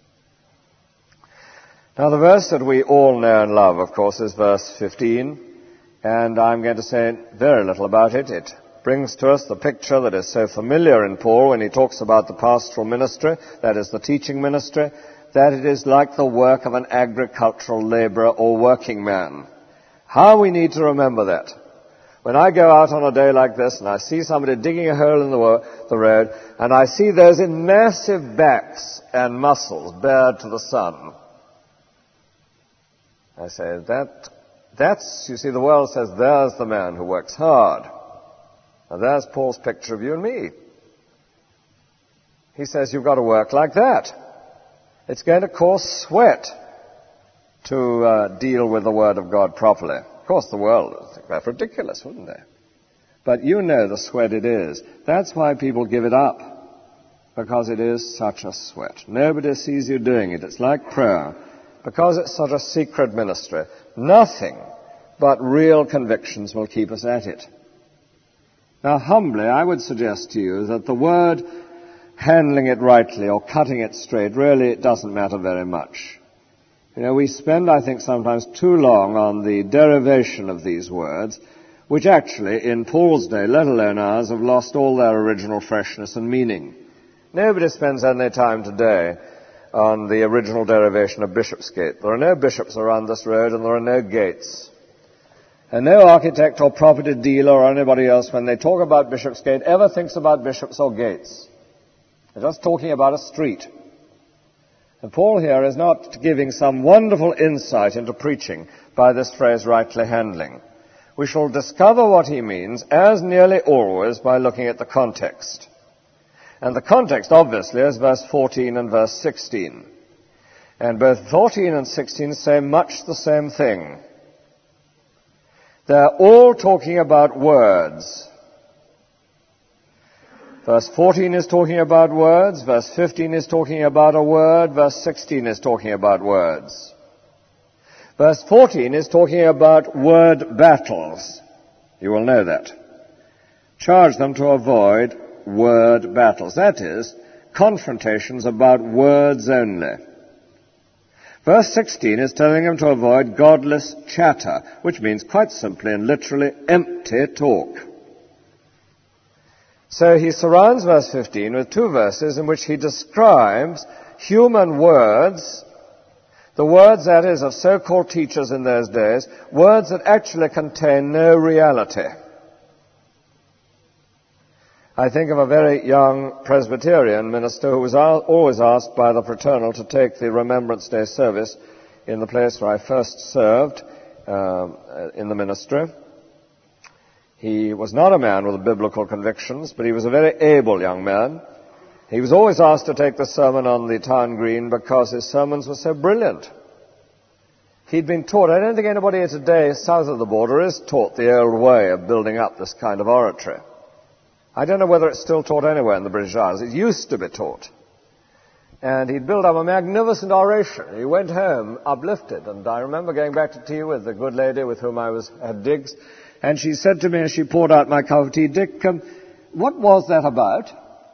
Now the verse that we all know and love, of course, is verse 15, and I'm going to say very little about it. It brings to us the picture that is so familiar in Paul when he talks about the pastoral ministry, that is the teaching ministry, that it is like the work of an agricultural laborer or working man. How we need to remember that. When I go out on a day like this and I see somebody digging a hole in the road, and I see those in massive backs and muscles bared to the sun, I say, that's, you see, the world says, there's the man who works hard. And there's Paul's picture of you and me. He says you've got to work like that. It's going to cost sweat to deal with the Word of God properly. Of course, the world would think that's ridiculous, wouldn't they? But you know the sweat it is. That's why people give it up, because it is such a sweat. Nobody sees you doing it. It's like prayer. Because it's such a secret ministry, nothing but real convictions will keep us at it. Now, humbly, I would suggest to you that the word handling it rightly or cutting it straight, really it doesn't matter very much. We spend, I think, sometimes too long on the derivation of these words, which actually, in Paul's day, let alone ours, have lost all their original freshness and meaning. Nobody spends any time today on the original derivation of Bishopsgate. There are no bishops around this road, and there are no gates. And no architect or property dealer or anybody else, when they talk about Bishopsgate, ever thinks about bishops or gates. They're just talking about a street. And Paul here is not giving some wonderful insight into preaching by this phrase, rightly handling. We shall discover what he means, as nearly always, by looking at the context. And the context, obviously, is verse 14 and verse 16. And both 14 and 16 say much the same thing. They're all talking about words. Verse 14 is talking about words, verse 15 is talking about a word, verse 16 is talking about words. Verse 14 is talking about word battles. You will know that. Charge them to avoid word battles. That is, confrontations about words only. Verse 16 is telling them to avoid godless chatter, which means quite simply and literally empty talk. So he surrounds verse 15 with two verses in which he describes human words, the words, that is, of so-called teachers in those days, words that actually contain no reality. I think of a very young Presbyterian minister who was always asked by the fraternal to take the Remembrance Day service in the place where I first served in the ministry. He was not a man with biblical convictions, but he was a very able young man. He was always asked to take the sermon on the town green because his sermons were so brilliant. He'd been taught, I don't think anybody today south of the border is taught the old way of building up this kind of oratory. I don't know whether it's still taught anywhere in the British Isles. It used to be taught. And he'd built up a magnificent oration. He went home uplifted. And I remember going back to tea with the good lady with whom I had digs. And she said to me as she poured out my cup of tea, "Dick, what was that about?"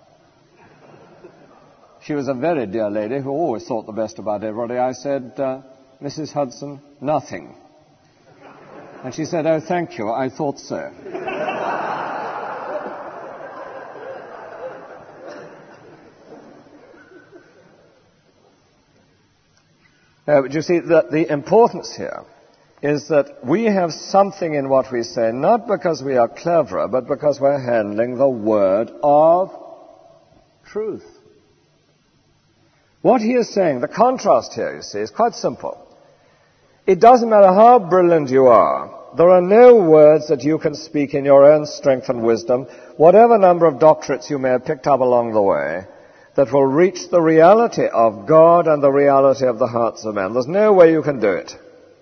She was a very dear lady who always thought the best about everybody. I said, "Mrs. Hudson, nothing." And she said, "Oh, thank you, I thought so." But you see, the importance here is that we have something in what we say, not because we are cleverer, but because we're handling the word of truth. What he is saying, the contrast here, you see, is quite simple. It doesn't matter how brilliant you are. There are no words that you can speak in your own strength and wisdom, whatever number of doctorates you may have picked up along the way, that will reach the reality of God and the reality of the hearts of men. There's no way you can do it.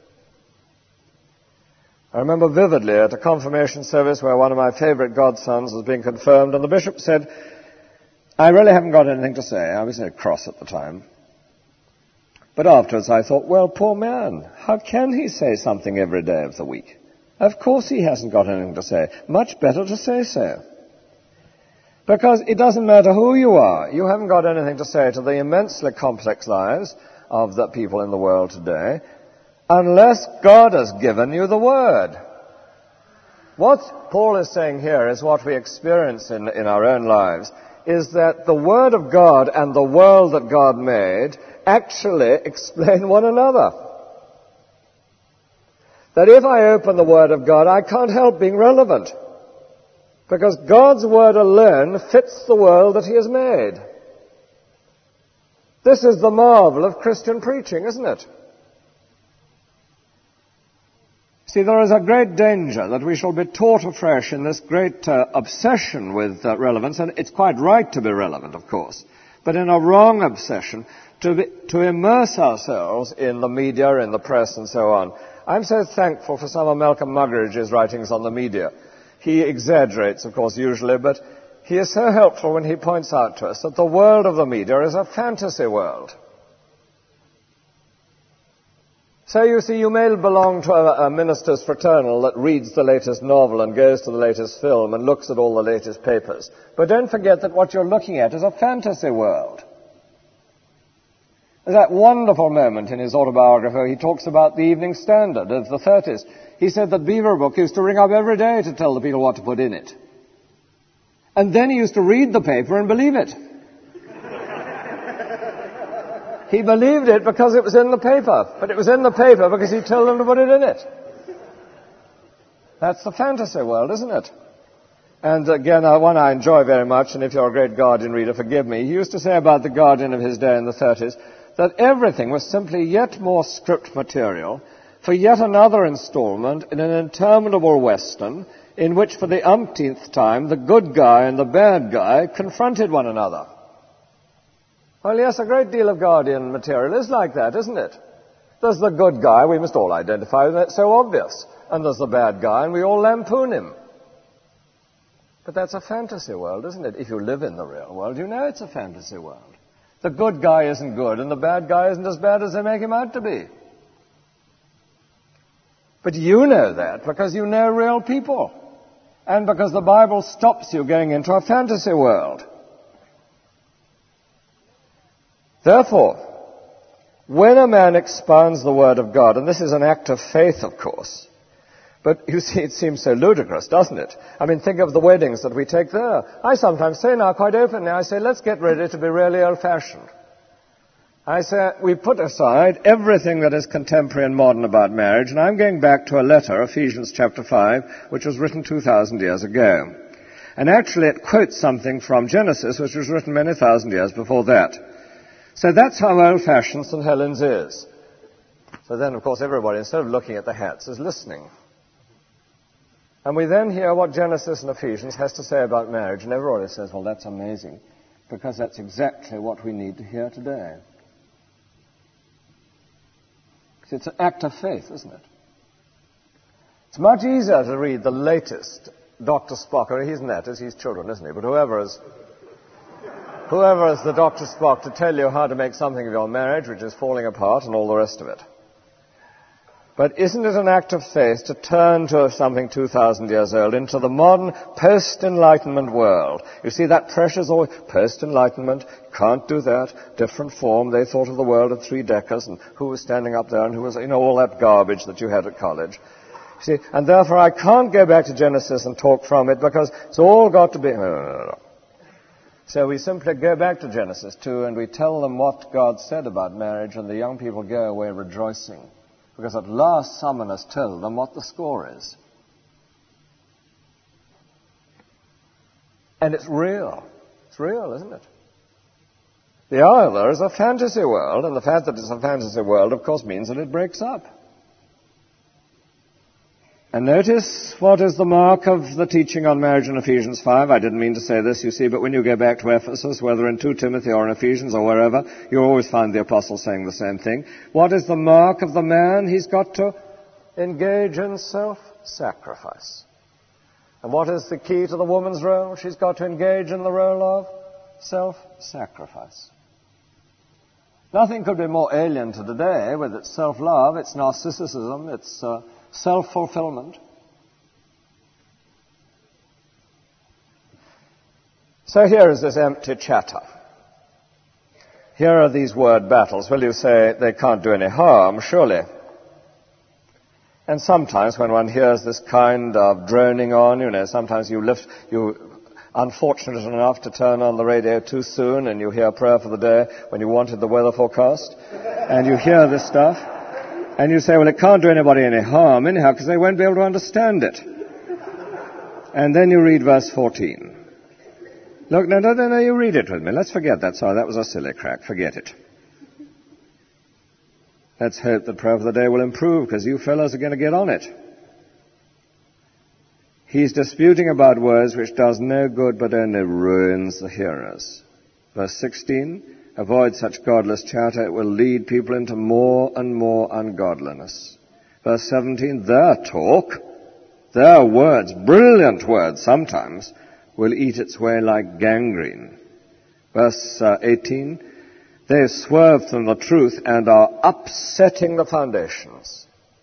I remember vividly at a confirmation service where one of my favorite godsons was being confirmed, and the bishop said, "I really haven't got anything to say." I was very cross at the time. But afterwards I thought, well, poor man, how can he say something every day of the week? Of course he hasn't got anything to say. Much better to say so. Because it doesn't matter who you are. You haven't got anything to say to the immensely complex lives of the people in the world today unless God has given you the Word. What Paul is saying here is what we experience in our own lives, is that the Word of God and the world that God made actually explain one another. That if I open the Word of God, I can't help being relevant. Because God's Word alone fits the world that He has made. This is the marvel of Christian preaching, isn't it? See, there is a great danger that we shall be taught afresh in this great obsession with relevance, and it's quite right to be relevant, of course, but in a wrong obsession to immerse ourselves in the media, in the press, and so on. I'm so thankful for some of Malcolm Muggeridge's writings on the media. He exaggerates, of course, usually, but he is so helpful when he points out to us that the world of the media is a fantasy world. So you see, you may belong to a minister's fraternal that reads the latest novel and goes to the latest film and looks at all the latest papers. But don't forget that what you're looking at is a fantasy world. That wonderful moment in his autobiography, he talks about the Evening Standard of the 30s. He said that Beaverbrook used to ring up every day to tell the people what to put in it. And then he used to read the paper and believe it. He believed it because it was in the paper. But it was in the paper because he told them to put it in it. That's the fantasy world, isn't it? And again, one I enjoy very much, and if you're a great Guardian reader, forgive me. He used to say about the Guardian of his day in the 30s that everything was simply yet more script material for yet another installment in an interminable Western in which for the umpteenth time the good guy and the bad guy confronted one another. Well, yes, a great deal of Guardian material is like that, isn't it? There's the good guy, we must all identify with it, so obvious. And there's the bad guy, and we all lampoon him. But that's a fantasy world, isn't it? If you live in the real world, you know it's a fantasy world. The good guy isn't good, and the bad guy isn't as bad as they make him out to be. But you know that because you know real people. And because the Bible stops you going into a fantasy world. Therefore, when a man expounds the Word of God, and this is an act of faith, of course, but you see, it seems so ludicrous, doesn't it? I mean, think of the weddings that we take there. I sometimes say now, quite openly, I say, let's get ready to be really old-fashioned. I say, we put aside everything that is contemporary and modern about marriage, and I'm going back to a letter, Ephesians chapter 5, which was written 2,000 years ago. And actually it quotes something from Genesis, which was written many thousand years before that. So that's how old-fashioned St. Helens is. So then, of course, everybody, instead of looking at the hats, is listening. And we then hear what Genesis and Ephesians has to say about marriage, and everybody says, well, that's amazing, because that's exactly what we need to hear today. It's an act of faith, isn't it? It's much easier to read the latest Dr. Spock, or he's not, he's children, isn't he? But whoever is the Dr. Spock to tell you how to make something of your marriage which is falling apart and all the rest of it. But isn't it an act of faith to turn to something 2,000 years old into the modern post-Enlightenment world? You see, that pressure's always post-Enlightenment, can't do that, different form. They thought of the world at 3 decades and who was standing up there and who was, all that garbage that you had at college. You see, and therefore I can't go back to Genesis and talk from it because it's all got to be... So we simply go back to Genesis 2 and we tell them what God said about marriage, and the young people go away rejoicing. Because at last someone has told them what the score is. And it's real. It's real, isn't it? The other is a fantasy world, and the fact that it's a fantasy world, of course, means that it breaks up. And notice what is the mark of the teaching on marriage in Ephesians 5. I didn't mean to say this, you see, but when you go back to Ephesus, whether in 2 Timothy or in Ephesians or wherever, you'll always find the apostle saying the same thing. What is the mark of the man? He's got to engage in self-sacrifice. And what is the key to the woman's role? She's got to engage in the role of self-sacrifice. Nothing could be more alien to today with its self-love, its narcissism, its self-fulfillment. So here is this empty chatter. Here are these word battles. Well, you say they can't do any harm, surely. And sometimes when one hears this kind of droning on, sometimes you're unfortunate enough to turn on the radio too soon and you hear prayer for the day when you wanted the weather forecast, and you hear this stuff. And you say, well, it can't do anybody any harm anyhow because they won't be able to understand it. And then you read verse 14. Look, no, you read it with me. Let's forget that. Sorry, that was a silly crack. Forget it. Let's hope that prayer for the day will improve because you fellows are going to get on it. He's disputing about words which does no good but only ruins the hearers. Verse 16. Avoid such godless chatter. It will lead people into more and more ungodliness. Verse 17, their talk, their words, brilliant words sometimes, will eat its way like gangrene. Verse 18, they swerve from the truth and are upsetting the foundations.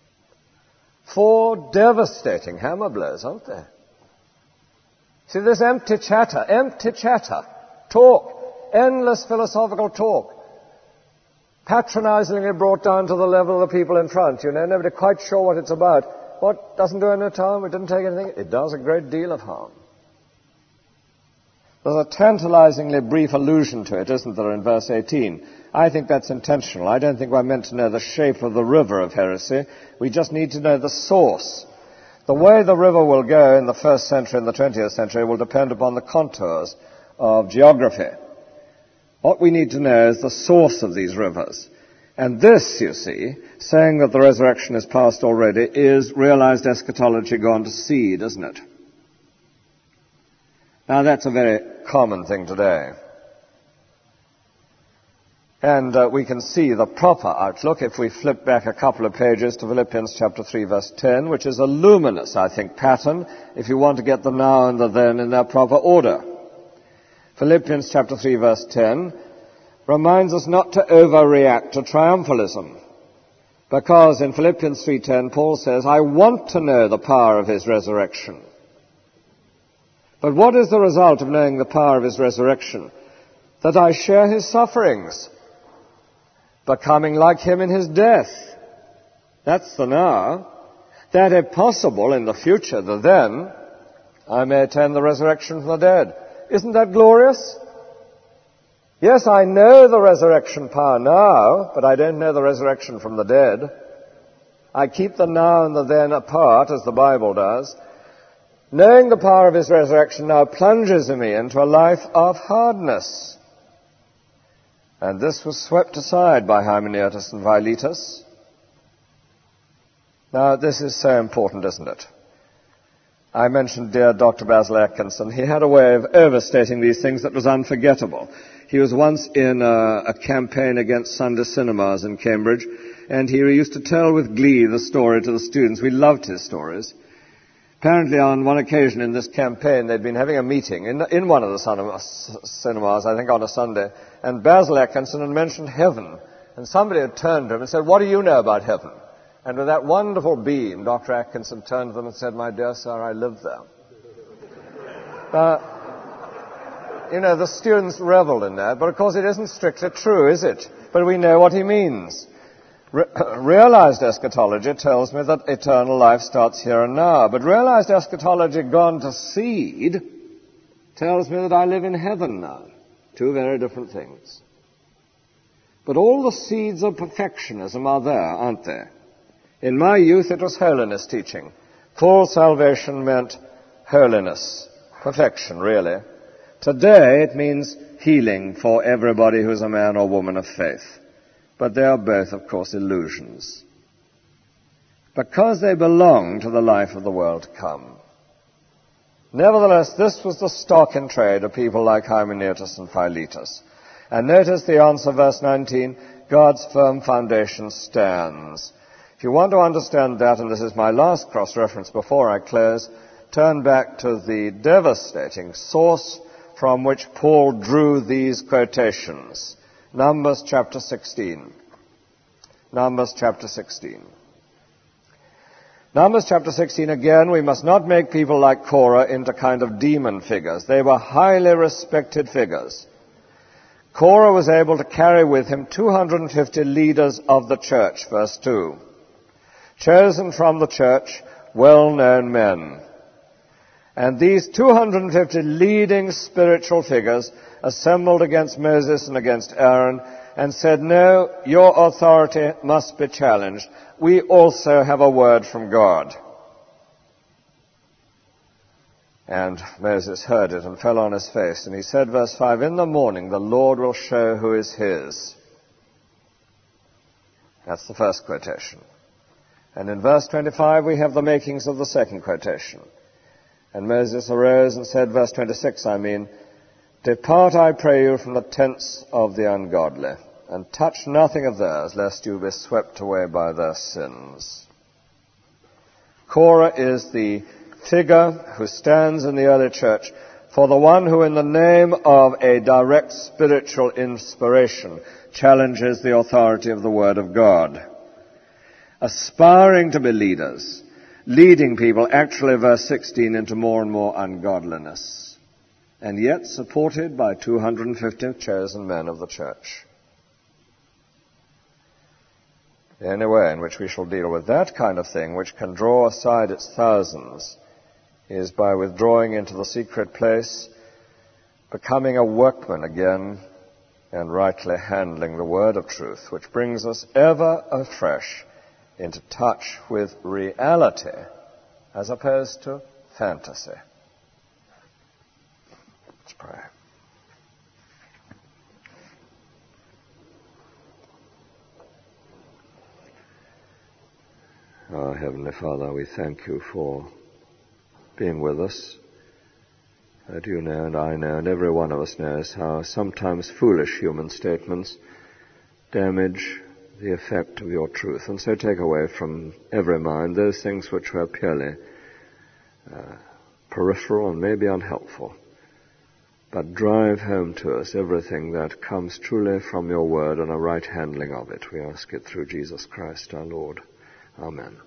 4 devastating hammer blows, aren't they? See, this empty chatter, talk. Endless philosophical talk. patronizingly brought down to the level of the people in front. Nobody quite sure what it's about. What doesn't do any harm? It didn't take anything. It does a great deal of harm. There's a tantalizingly brief allusion to it, isn't there, in verse 18? I think that's intentional. I don't think we're meant to know the shape of the river of heresy. We just need to know the source. The way the river will go in the 1st century and the 20th century will depend upon the contours of geography. What we need to know is the source of these rivers. And this, you see, saying that the resurrection is past already, is realized eschatology gone to seed, isn't it? Now, that's a very common thing today. And we can see the proper outlook if we flip back a couple of pages to Philippians chapter 3, verse 10, which is a luminous, I think, pattern if you want to get the now and the then in their proper order. Philippians chapter 3, verse 10 reminds us not to overreact to triumphalism. Because in Philippians 3:10, Paul says, I want to know the power of his resurrection. But what is the result of knowing the power of his resurrection? That I share his sufferings, becoming like him in his death. That's the now. That if possible in the future, the then, I may attain the resurrection from the dead. Isn't that glorious? Yes, I know the resurrection power now, but I don't know the resurrection from the dead. I keep the now and the then apart, as the Bible does. Knowing the power of his resurrection now plunges me into a life of hardness. And this was swept aside by Hymenaeus and Philetus. Now, this is so important, isn't it? I mentioned dear Dr. Basil Atkinson. He had a way of overstating these things that was unforgettable. He was once in a campaign against Sunday cinemas in Cambridge, and he used to tell with glee the story to the students. We loved his stories. Apparently, on one occasion in this campaign, they'd been having a meeting in one of the cinemas, I think on a Sunday, and Basil Atkinson had mentioned heaven. And somebody had turned to him and said, what do you know about heaven? And with that wonderful beam, Dr. Atkinson turned to them and said, my dear sir, I live there. The students reveled in that, but of course it isn't strictly true, is it? But we know what he means. Realized eschatology tells me that eternal life starts here and now, but realized eschatology gone to seed tells me that I live in heaven now. Two very different things. But all the seeds of perfectionism are there, aren't they? In my youth it was holiness teaching. Full salvation meant holiness, perfection really. Today it means healing for everybody who is a man or woman of faith. But they are both, of course, illusions. Because they belong to the life of the world to come. Nevertheless, this was the stock in trade of people like Hymenaeus and Philetus. And notice the answer, verse 19, God's firm foundation stands. If you want to understand that, and this is my last cross-reference before I close, turn back to the devastating source from which Paul drew these quotations. Numbers chapter 16. Numbers chapter 16. Numbers chapter 16, again, we must not make people like Korah into kind of demon figures. They were highly respected figures. Korah was able to carry with him 250 leaders of the church, verse 2. Chosen from the church, well-known men. And these 250 leading spiritual figures assembled against Moses and against Aaron and said, no, your authority must be challenged. We also have a word from God. And Moses heard it and fell on his face. And he said, verse 5, in the morning the Lord will show who is his. That's the first quotation. And in verse 25 we have the makings of the second quotation. And Moses arose and said, verse 26, depart, I pray you, from the tents of the ungodly, and touch nothing of theirs, lest you be swept away by their sins. Korah is the figure who stands in the early church for the one who, in the name of a direct spiritual inspiration, challenges the authority of the Word of God. Aspiring to be leaders, leading people, actually, verse 16, into more and more ungodliness, and yet supported by 250 chosen men of the church. The only way in which we shall deal with that kind of thing, which can draw aside its thousands, is by withdrawing into the secret place, becoming a workman again, and rightly handling the word of truth, which brings us ever afresh into touch with reality as opposed to fantasy. Let's pray. Our Heavenly Father, we thank you for being with us. That you know, and I know, and every one of us knows how sometimes foolish human statements damage the effect of your truth, and so take away from every mind those things which were purely peripheral and maybe unhelpful, but drive home to us everything that comes truly from your word and a right handling of it. We ask it through Jesus Christ our Lord. Amen.